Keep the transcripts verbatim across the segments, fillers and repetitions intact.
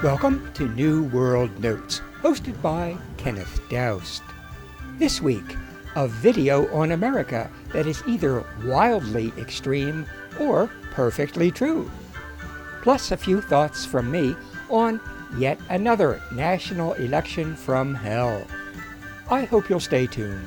Welcome to New World Notes, hosted by Kenneth Doust. This week, a video on America that is either wildly extreme or perfectly true. Plus a few thoughts from me on yet another national election from hell. I hope you'll stay tuned.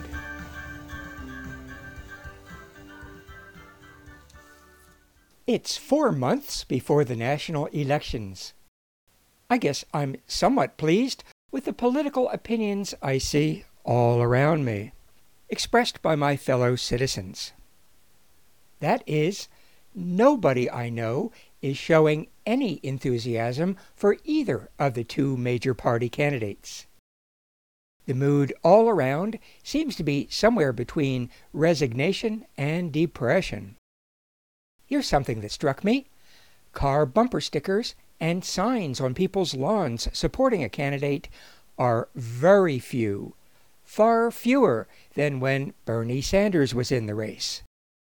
It's four months before the national elections. I guess I'm somewhat pleased with the political opinions I see all around me, expressed by my fellow citizens. That is, nobody I know is showing any enthusiasm for either of the two major party candidates. The mood all around seems to be somewhere between resignation and depression. Here's something that struck me. Car bumper stickers and signs on people's lawns supporting a candidate are very few, far fewer than when Bernie Sanders was in the race.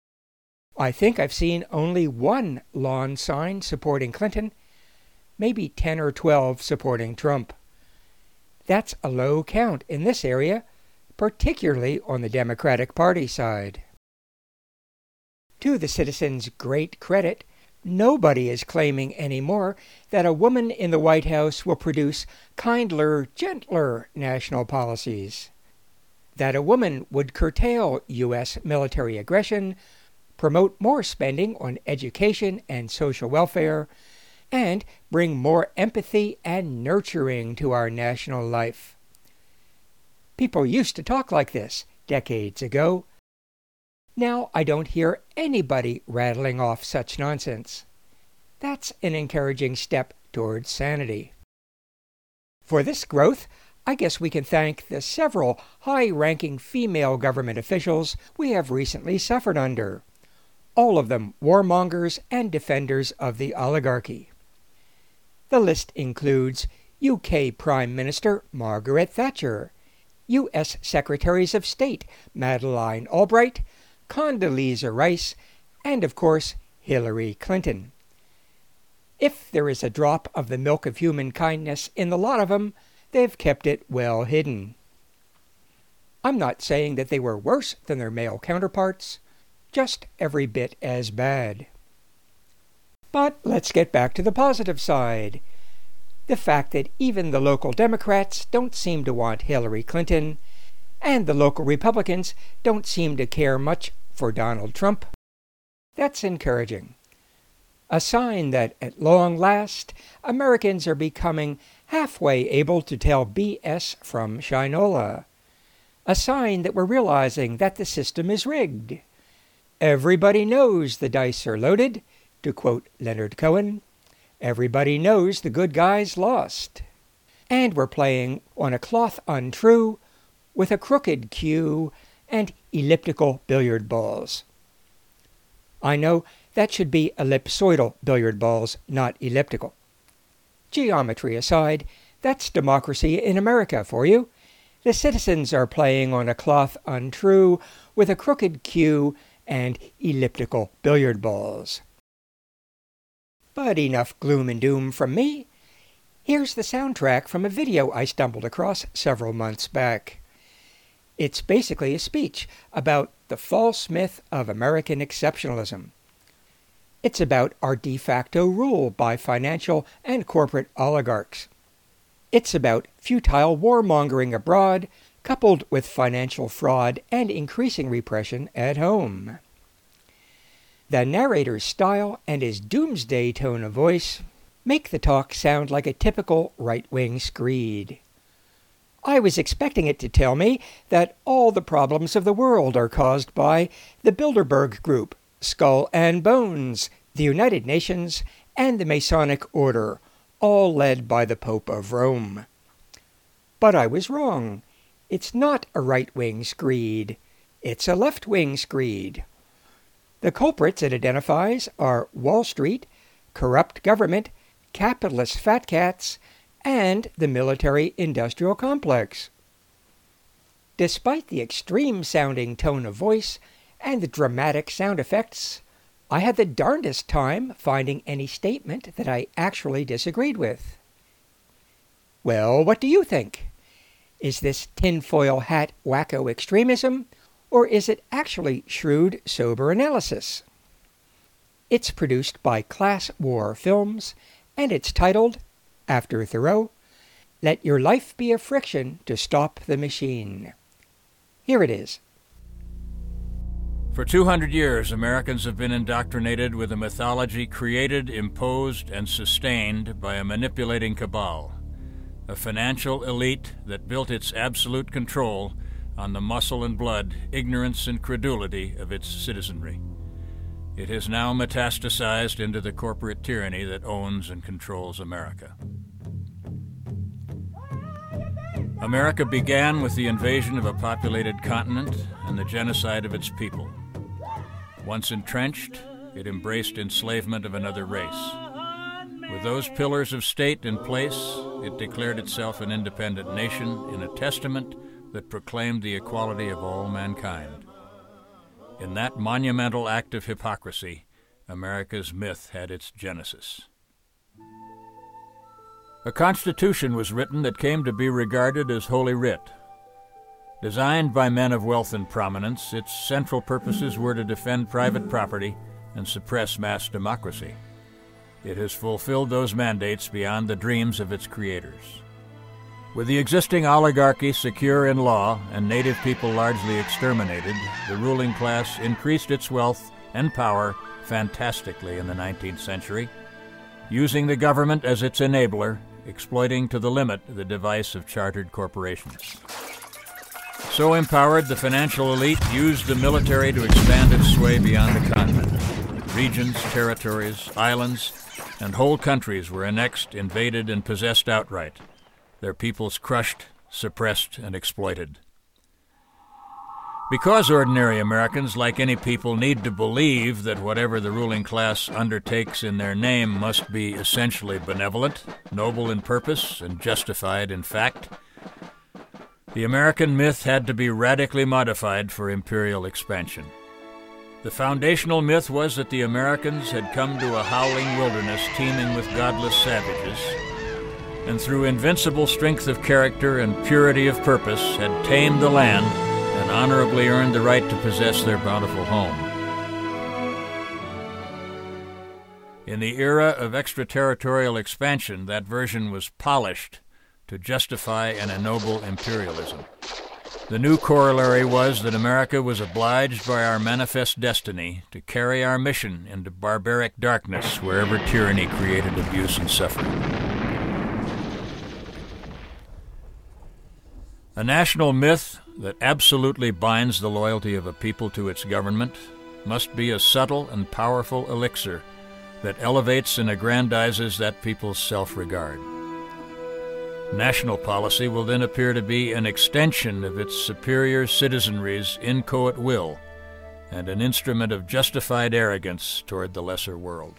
I think I've seen only one lawn sign supporting Clinton, maybe ten or twelve supporting Trump. That's a low count in this area, particularly on the Democratic Party side. To the citizens' great credit, nobody is claiming anymore that a woman in the White House will produce kindler, gentler national policies, that a woman would curtail U S military aggression, promote more spending on education and social welfare, and bring more empathy and nurturing to our national life. People used to talk like this decades ago. Now I don't hear anybody rattling off such nonsense. That's an encouraging step towards sanity. For this growth, I guess we can thank the several high-ranking female government officials we have recently suffered under, all of them warmongers and defenders of the oligarchy. The list includes U K Prime Minister Margaret Thatcher, U S Secretaries of State Madeleine Albright, Condoleezza Rice, and of course, Hillary Clinton. If there is a drop of the milk of human kindness in the lot of them, they've kept it well hidden. I'm not saying that they were worse than their male counterparts, just every bit as bad. But let's get back to the positive side. The fact that even the local Democrats don't seem to want Hillary Clinton, and the local Republicans don't seem to care much for Donald Trump. That's encouraging. A sign that, at long last, Americans are becoming halfway able to tell B S from Shinola. A sign that we're realizing that the system is rigged. Everybody knows the dice are loaded, to quote Leonard Cohen. Everybody knows the good guys lost. And we're playing on a cloth untrue, with a crooked cue and elliptical billiard balls. I know that should be ellipsoidal billiard balls, not elliptical. Geometry aside, that's democracy in America for you. The citizens are playing on a cloth untrue with a crooked cue and elliptical billiard balls. But enough gloom and doom from me. Here's the soundtrack from a video I stumbled across several months back. It's basically a speech about the false myth of American exceptionalism. It's about our de facto rule by financial and corporate oligarchs. It's about futile warmongering abroad, coupled with financial fraud and increasing repression at home. The narrator's style and his doomsday tone of voice make the talk sound like a typical right-wing screed. I was expecting it to tell me that all the problems of the world are caused by the Bilderberg Group, Skull and Bones, the United Nations, and the Masonic Order, all led by the Pope of Rome. But I was wrong. It's not a right-wing screed. It's a left-wing screed. The culprits it identifies are Wall Street, corrupt government, capitalist fat cats, and the military-industrial complex. Despite the extreme-sounding tone of voice and the dramatic sound effects, I had the darndest time finding any statement that I actually disagreed with. Well, what do you think? Is this tinfoil hat wacko extremism, or is it actually shrewd, sober analysis? It's produced by Class War Films, and it's titled, after Thoreau, Let Your Life Be a Friction to Stop the Machine. Here it is. For two hundred years, Americans have been indoctrinated with a mythology created, imposed, and sustained by a manipulating cabal, a financial elite that built its absolute control on the muscle and blood, ignorance and credulity of its citizenry. It has now metastasized into the corporate tyranny that owns and controls America. America began with the invasion of a populated continent and the genocide of its people. Once entrenched, it embraced enslavement of another race. With those pillars of state in place, it declared itself an independent nation in a testament that proclaimed the equality of all mankind. In that monumental act of hypocrisy, America's myth had its genesis. A constitution was written that came to be regarded as Holy Writ. Designed by men of wealth and prominence, its central purposes were to defend private property and suppress mass democracy. It has fulfilled those mandates beyond the dreams of its creators. With the existing oligarchy secure in law and native people largely exterminated, the ruling class increased its wealth and power fantastically in the nineteenth century, using the government as its enabler, exploiting to the limit the device of chartered corporations. So empowered, the financial elite used the military to expand its sway beyond the continent. Regions, territories, islands, and whole countries were annexed, invaded, and possessed outright, their peoples crushed, suppressed, and exploited. Because ordinary Americans, like any people, need to believe that whatever the ruling class undertakes in their name must be essentially benevolent, noble in purpose, and justified in fact, the American myth had to be radically modified for imperial expansion. The foundational myth was that the Americans had come to a howling wilderness teeming with godless savages, and through invincible strength of character and purity of purpose had tamed the land and honorably earned the right to possess their bountiful home. In the era of extraterritorial expansion, that version was polished to justify and ennoble imperialism. The new corollary was that America was obliged by our manifest destiny to carry our mission into barbaric darkness wherever tyranny created abuse and suffering. A national myth that absolutely binds the loyalty of a people to its government must be a subtle and powerful elixir that elevates and aggrandizes that people's self-regard. National policy will then appear to be an extension of its superior citizenry's inchoate will and an instrument of justified arrogance toward the lesser world.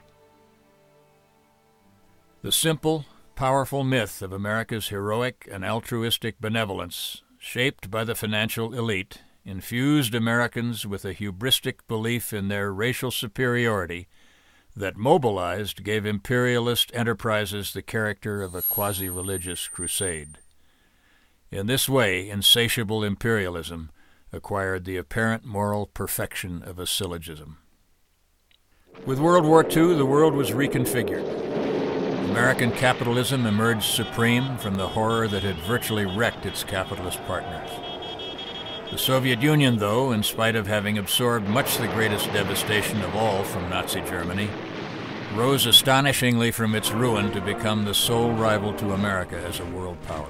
The simple, powerful myth of America's heroic and altruistic benevolence, shaped by the financial elite, infused Americans with a hubristic belief in their racial superiority that mobilized gave imperialist enterprises the character of a quasi-religious crusade. In this way, insatiable imperialism acquired the apparent moral perfection of a syllogism. With World War Two, the world was reconfigured. American capitalism emerged supreme from the horror that had virtually wrecked its capitalist partners. The Soviet Union, though, in spite of having absorbed much the greatest devastation of all from Nazi Germany, rose astonishingly from its ruin to become the sole rival to America as a world power.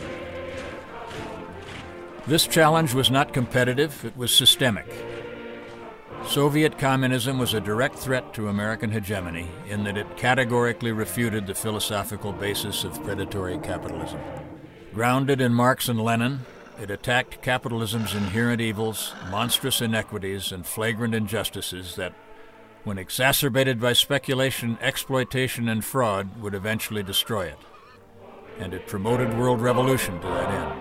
This challenge was not competitive, it was systemic. Soviet communism was a direct threat to American hegemony in that it categorically refuted the philosophical basis of predatory capitalism. Grounded in Marx and Lenin, it attacked capitalism's inherent evils, monstrous inequities, and flagrant injustices that, when exacerbated by speculation, exploitation, and fraud, would eventually destroy it. And it promoted world revolution to that end.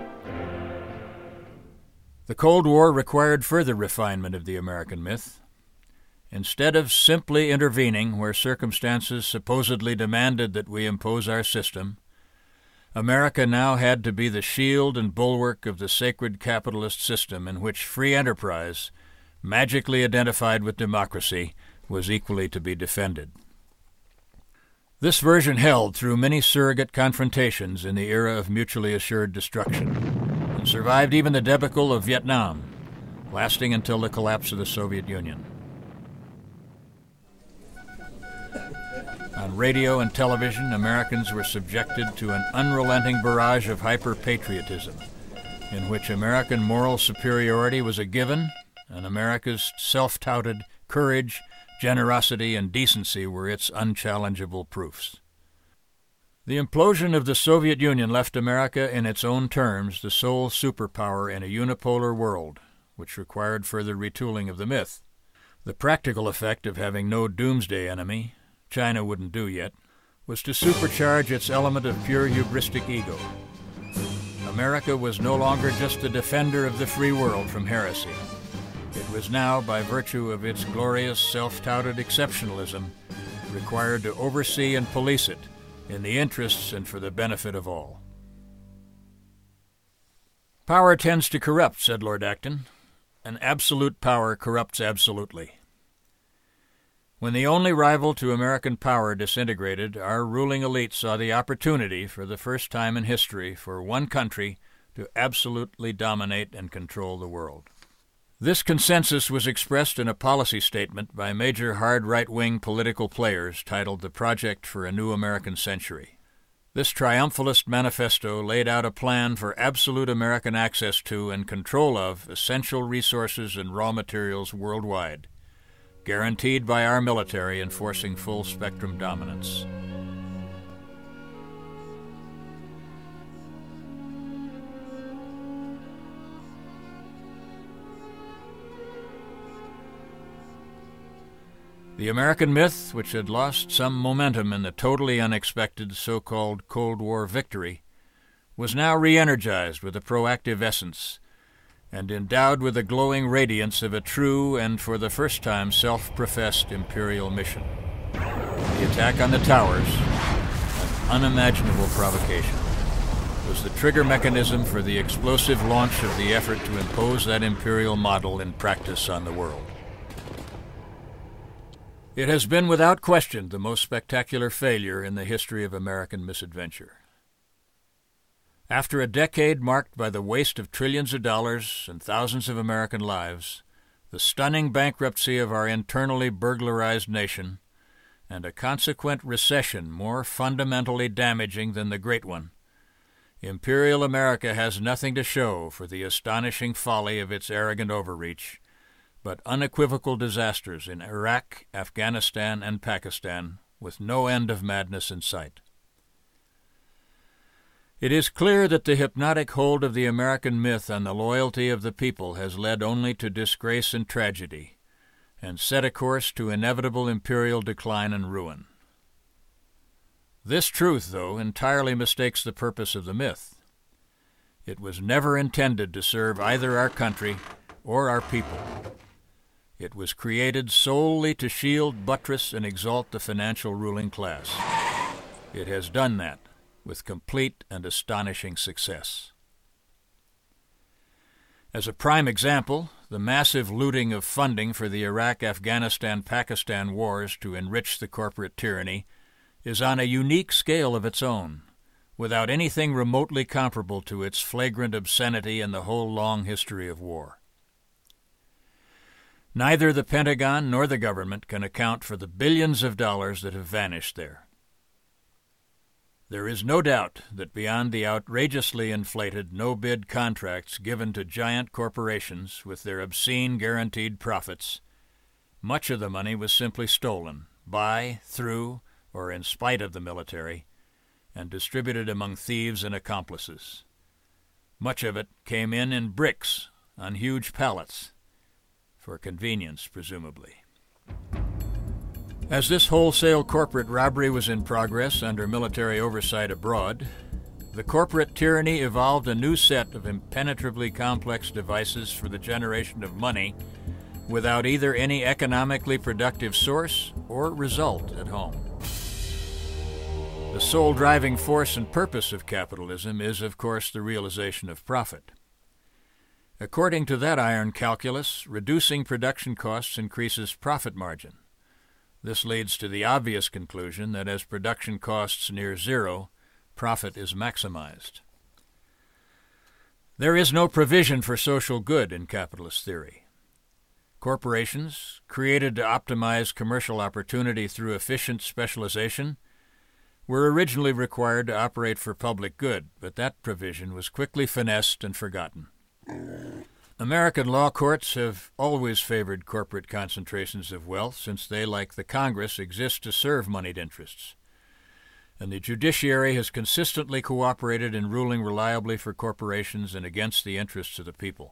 The Cold War required further refinement of the American myth. Instead of simply intervening where circumstances supposedly demanded that we impose our system, America now had to be the shield and bulwark of the sacred capitalist system in which free enterprise, magically identified with democracy, was equally to be defended. This version held through many surrogate confrontations in the era of mutually assured destruction, and survived even the debacle of Vietnam, lasting until the collapse of the Soviet Union. On radio and television, Americans were subjected to an unrelenting barrage of hyper-patriotism, in which American moral superiority was a given, and America's self-touted courage, generosity, and decency were its unchallengeable proofs. The implosion of the Soviet Union left America, in its own terms, the sole superpower in a unipolar world, which required further retooling of the myth. The practical effect of having no doomsday enemy, China wouldn't do yet, was to supercharge its element of pure hubristic ego. America was no longer just the defender of the free world from heresy. It was now, by virtue of its glorious self-touted exceptionalism, required to oversee and police it in the interests and for the benefit of all. Power tends to corrupt, said Lord Acton, and absolute power corrupts absolutely. When the only rival to American power disintegrated, our ruling elite saw the opportunity, for the first time in history, for one country to absolutely dominate and control the world. This consensus was expressed in a policy statement by major hard right-wing political players titled The Project for a New American Century. This triumphalist manifesto laid out a plan for absolute American access to and control of essential resources and raw materials worldwide, guaranteed by our military enforcing full-spectrum dominance. The American myth, which had lost some momentum in the totally unexpected so-called Cold War victory, was now re-energized with a proactive essence and endowed with the glowing radiance of a true and, for the first time, self-professed imperial mission. The attack on the towers, an unimaginable provocation, was the trigger mechanism for the explosive launch of the effort to impose that imperial model in practice on the world. It has been without question the most spectacular failure in the history of American misadventure. After a decade marked by the waste of trillions of dollars and thousands of American lives, the stunning bankruptcy of our internally burglarized nation, and a consequent recession more fundamentally damaging than the Great One, Imperial America has nothing to show for the astonishing folly of its arrogant overreach, but unequivocal disasters in Iraq, Afghanistan, and Pakistan, with no end of madness in sight. It is clear that the hypnotic hold of the American myth on the loyalty of the people has led only to disgrace and tragedy, and set a course to inevitable imperial decline and ruin. This truth, though, entirely mistakes the purpose of the myth. It was never intended to serve either our country or our people. It was created solely to shield, buttress, and exalt the financial ruling class. It has done that with complete and astonishing success. As a prime example, the massive looting of funding for the Iraq, Afghanistan, Pakistan wars to enrich the corporate tyranny is on a unique scale of its own, without anything remotely comparable to its flagrant obscenity in the whole long history of war. Neither the Pentagon nor the government can account for the billions of dollars that have vanished there. There is no doubt that beyond the outrageously inflated no-bid contracts given to giant corporations with their obscene guaranteed profits, much of the money was simply stolen by, through, or in spite of the military, and distributed among thieves and accomplices. Much of it came in in bricks on huge pallets, for convenience, presumably. As this wholesale corporate robbery was in progress under military oversight abroad, the corporate tyranny evolved a new set of impenetrably complex devices for the generation of money without either any economically productive source or result at home. The sole driving force and purpose of capitalism is, of course, the realization of profit. According to that iron calculus, reducing production costs increases profit margin. This leads to the obvious conclusion that as production costs near zero, profit is maximized. There is no provision for social good in capitalist theory. Corporations, created to optimize commercial opportunity through efficient specialization, were originally required to operate for public good, but that provision was quickly finessed and forgotten. American law courts have always favored corporate concentrations of wealth since they, like the Congress, exist to serve moneyed interests. And the judiciary has consistently cooperated in ruling reliably for corporations and against the interests of the people.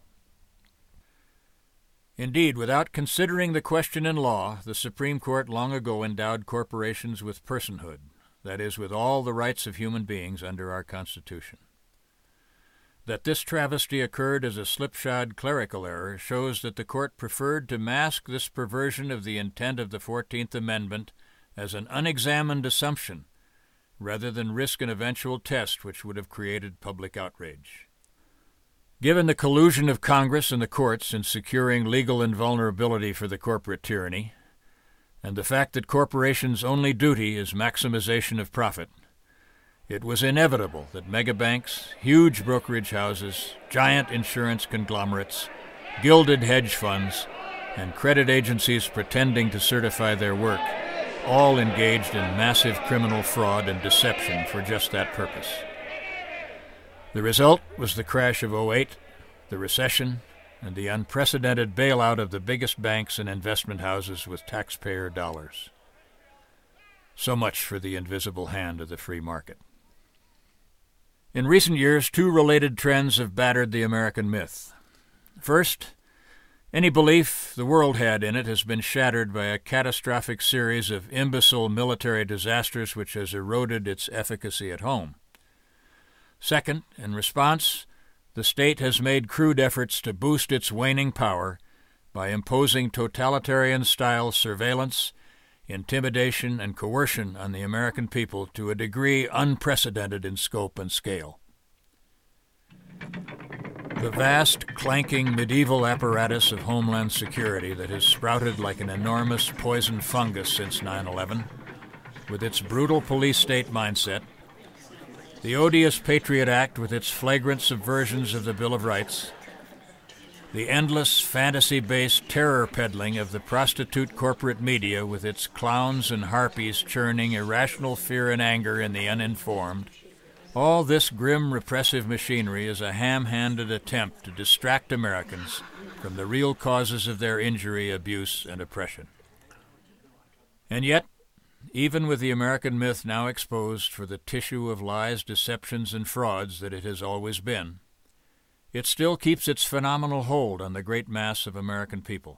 Indeed, without considering the question in law, the Supreme Court long ago endowed corporations with personhood, that is, with all the rights of human beings under our Constitution. That this travesty occurred as a slipshod clerical error shows that the Court preferred to mask this perversion of the intent of the Fourteenth Amendment as an unexamined assumption, rather than risk an eventual test which would have created public outrage. Given the collusion of Congress and the courts in securing legal invulnerability for the corporate tyranny, and the fact that corporations' only duty is maximization of profit, it was inevitable that megabanks, huge brokerage houses, giant insurance conglomerates, gilded hedge funds, and credit agencies pretending to certify their work all engaged in massive criminal fraud and deception for just that purpose. The result was the crash of oh eight, the recession, and the unprecedented bailout of the biggest banks and investment houses with taxpayer dollars. So much for the invisible hand of the free market. In recent years, two related trends have battered the American myth. First, any belief the world had in it has been shattered by a catastrophic series of imbecile military disasters which has eroded its efficacy at home. Second, in response, the state has made crude efforts to boost its waning power by imposing totalitarian-style surveillance, intimidation, and coercion on the American people to a degree unprecedented in scope and scale. The vast, clanking medieval apparatus of Homeland Security that has sprouted like an enormous poison fungus since nine eleven, with its brutal police state mindset, the odious Patriot Act with its flagrant subversions of the Bill of Rights, the endless fantasy-based terror peddling of the prostitute corporate media with its clowns and harpies churning irrational fear and anger in the uninformed, all this grim repressive machinery is a ham-handed attempt to distract Americans from the real causes of their injury, abuse, and oppression. And yet, even with the American myth now exposed for the tissue of lies, deceptions, and frauds that it has always been, it still keeps its phenomenal hold on the great mass of American people.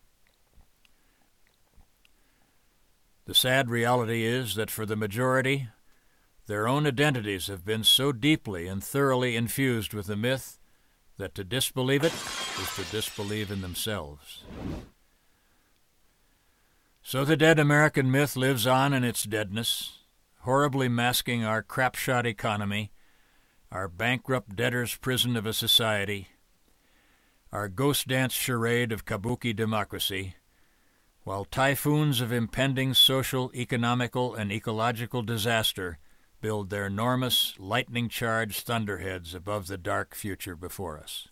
The sad reality is that for the majority, their own identities have been so deeply and thoroughly infused with the myth that to disbelieve it is to disbelieve in themselves. So the dead American myth lives on in its deadness, horribly masking our crapshot economy, our bankrupt debtor's prison of a society, our ghost dance charade of kabuki democracy, while typhoons of impending social, economical, and ecological disaster build their enormous, lightning-charged thunderheads above the dark future before us.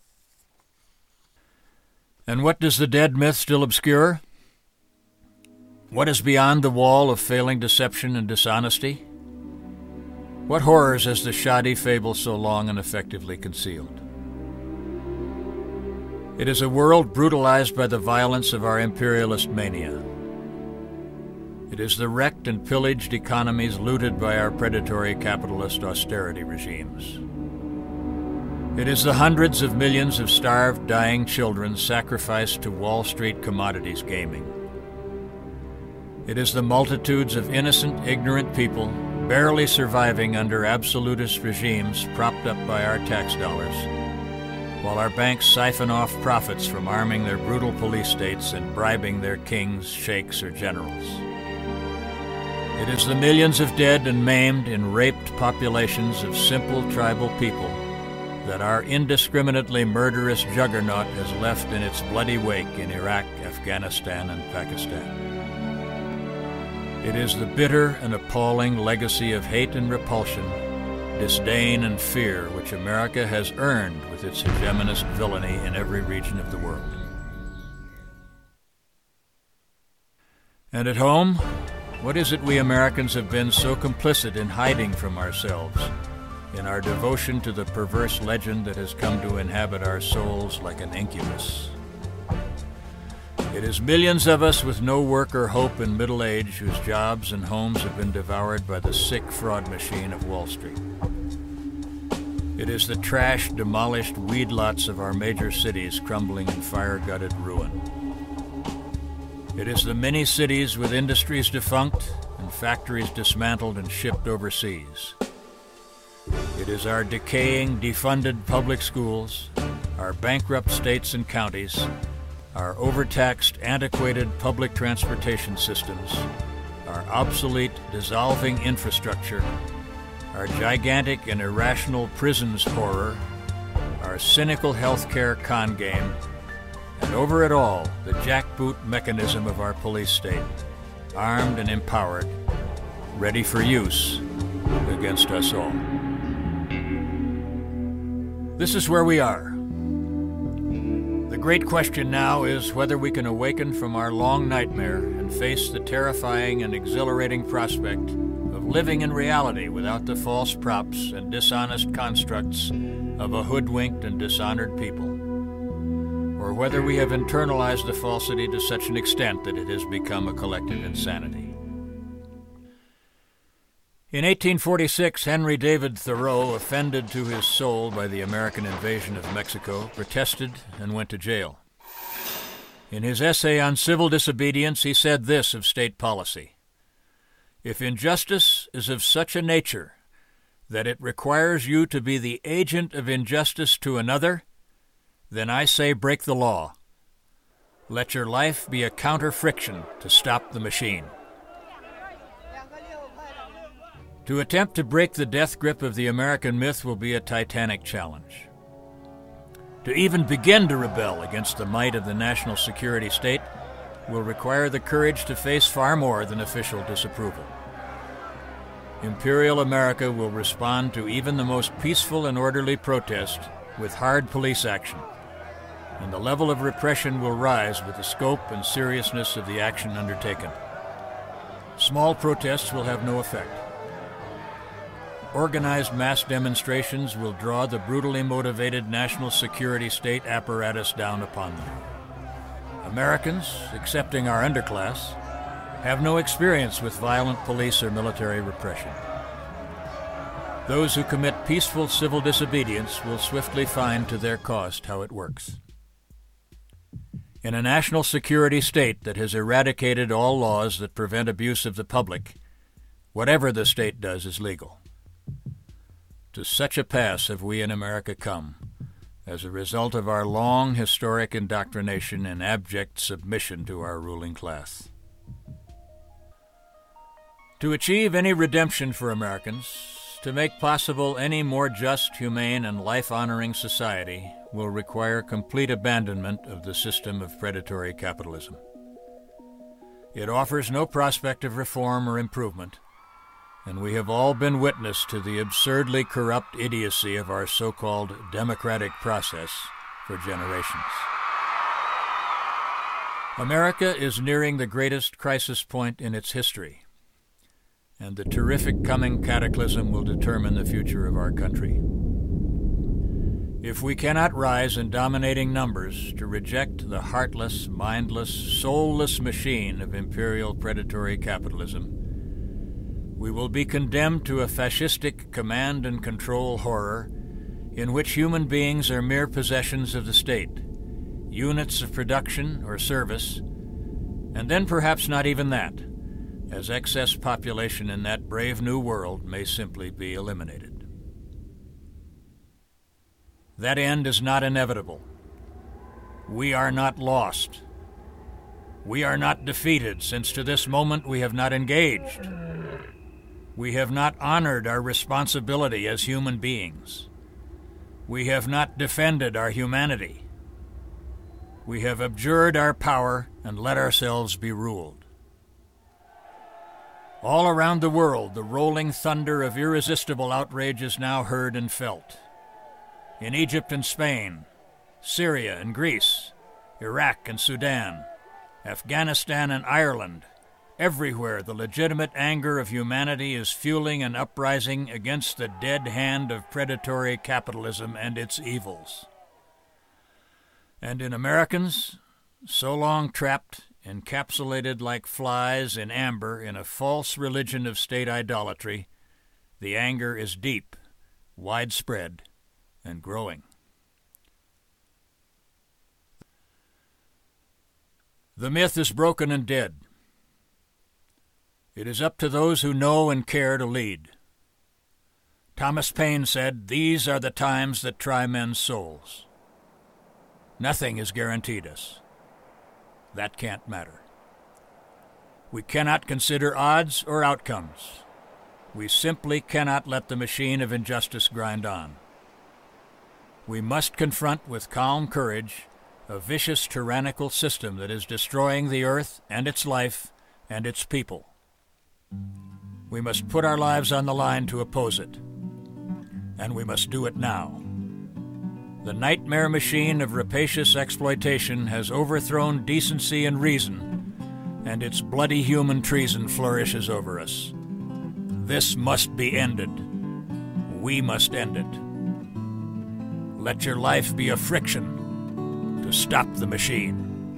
And what does the dead myth still obscure? What is beyond the wall of failing deception and dishonesty? What horrors has the shoddy fable so long and effectively concealed? It is a world brutalized by the violence of our imperialist mania. It is the wrecked and pillaged economies looted by our predatory capitalist austerity regimes. It is the hundreds of millions of starved, dying children sacrificed to Wall Street commodities gaming. It is the multitudes of innocent, ignorant people barely surviving under absolutist regimes propped up by our tax dollars, while our banks siphon off profits from arming their brutal police states and bribing their kings, sheikhs, or generals. It is the millions of dead and maimed in raped populations of simple tribal people that our indiscriminately murderous juggernaut has left in its bloody wake in Iraq, Afghanistan, and Pakistan. It is the bitter and appalling legacy of hate and repulsion, disdain and fear which America has earned with its hegemonist villainy in every region of the world. And at home, what is it we Americans have been so complicit in hiding from ourselves, in our devotion to the perverse legend that has come to inhabit our souls like an incubus? It is millions of us with no work or hope in middle age whose jobs and homes have been devoured by the sick fraud machine of Wall Street. It is the trashed, demolished weed lots of our major cities crumbling in fire-gutted ruin. It is the many cities with industries defunct and factories dismantled and shipped overseas. It is our decaying, defunded public schools, our bankrupt states and counties, our overtaxed, antiquated public transportation systems, our obsolete, dissolving infrastructure, our gigantic and irrational prisons horror, our cynical healthcare con game, and over it all, the jackboot mechanism of our police state, armed and empowered, ready for use against us all. This is where we are. The great question now is whether we can awaken from our long nightmare and face the terrifying and exhilarating prospect of living in reality without the false props and dishonest constructs of a hoodwinked and dishonored people, or whether we have internalized the falsity to such an extent that it has become a collective insanity. In eighteen forty-six, Henry David Thoreau, offended to his soul by the American invasion of Mexico, protested and went to jail. In his essay on civil disobedience, he said this of state policy: "If injustice is of such a nature that it requires you to be the agent of injustice to another, then I say break the law. Let your life be a counter-friction to stop the machine." To attempt to break the death grip of the American myth will be a titanic challenge. To even begin to rebel against the might of the national security state will require the courage to face far more than official disapproval. Imperial America will respond to even the most peaceful and orderly protest with hard police action, and the level of repression will rise with the scope and seriousness of the action undertaken. Small protests will have no effect. Organized mass demonstrations will draw the brutally motivated national security state apparatus down upon them. Americans, excepting our underclass, have no experience with violent police or military repression. Those who commit peaceful civil disobedience will swiftly find to their cost how it works. In a national security state that has eradicated all laws that prevent abuse of the public, whatever the state does is legal. To such a pass have we in America come, as a result of our long historic indoctrination and abject submission to our ruling class. To achieve any redemption for Americans, to make possible any more just, humane, and life-honoring society, will require complete abandonment of the system of predatory capitalism. It offers no prospect of reform or improvement, and we have all been witness to the absurdly corrupt idiocy of our so-called democratic process for generations. America is nearing the greatest crisis point in its history, and the terrific coming cataclysm will determine the future of our country. If we cannot rise in dominating numbers to reject the heartless, mindless, soulless machine of imperial predatory capitalism, we will be condemned to a fascistic command and control horror in which human beings are mere possessions of the state, units of production or service, and then perhaps not even that, as excess population in that brave new world may simply be eliminated. That end is not inevitable. We are not lost. We are not defeated, since to this moment we have not engaged. We have not honored our responsibility as human beings. We have not defended our humanity. We have abjured our power and let ourselves be ruled. All around the world, the rolling thunder of irresistible outrage is now heard and felt. In Egypt and Spain, Syria and Greece, Iraq and Sudan, Afghanistan and Ireland, everywhere the legitimate anger of humanity is fueling an uprising against the dead hand of predatory capitalism and its evils. And in Americans, so long trapped, encapsulated like flies in amber in a false religion of state idolatry, the anger is deep, widespread, and growing. The myth is broken and dead. It is up to those who know and care to lead. Thomas Paine said, "These are the times that try men's souls." Nothing is guaranteed us. That can't matter. We cannot consider odds or outcomes. We simply cannot let the machine of injustice grind on. We must confront with calm courage a vicious, tyrannical system that is destroying the earth and its life and its people. We must put our lives on the line to oppose it, and we must do it now. The nightmare machine of rapacious exploitation has overthrown decency and reason, and its bloody human treason flourishes over us. This must be ended. We must end it. Let your life be a friction to stop the machine.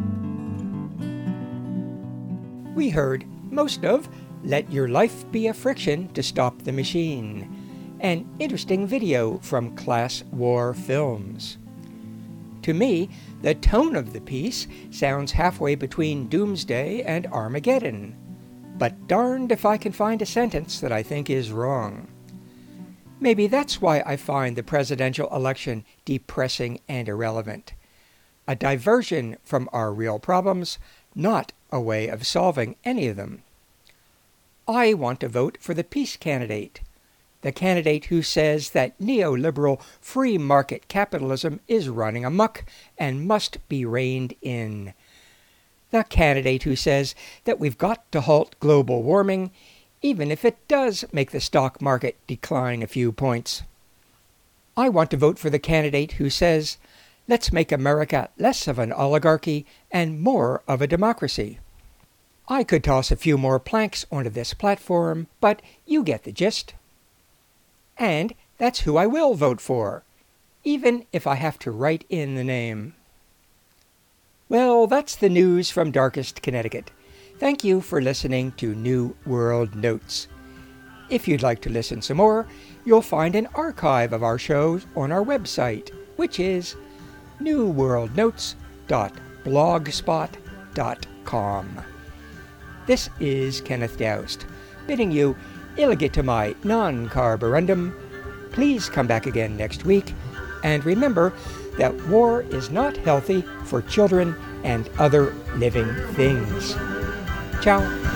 We heard most of Let Your Life Be a Friction to Stop the Machine, an interesting video from Class War Films. To me, the tone of the piece sounds halfway between Doomsday and Armageddon, but darned if I can find a sentence that I think is wrong. Maybe that's why I find the presidential election depressing and irrelevant. A diversion from our real problems, not a way of solving any of them. I want to vote for the peace candidate, the candidate who says that neoliberal free market capitalism is running amok and must be reined in. The candidate who says that we've got to halt global warming, even if it does make the stock market decline a few points. I want to vote for the candidate who says, let's make America less of an oligarchy and more of a democracy. I could toss a few more planks onto this platform, but you get the gist. And that's who I will vote for, even if I have to write in the name. Well, that's the news from darkest Connecticut. Thank you for listening to New World Notes. If you'd like to listen some more, you'll find an archive of our shows on our website, which is new world notes dot blogspot dot com. This is Kenneth Doust, bidding you illegitimai non carborundum. Please come back again next week, and remember that war is not healthy for children and other living things. Ciao.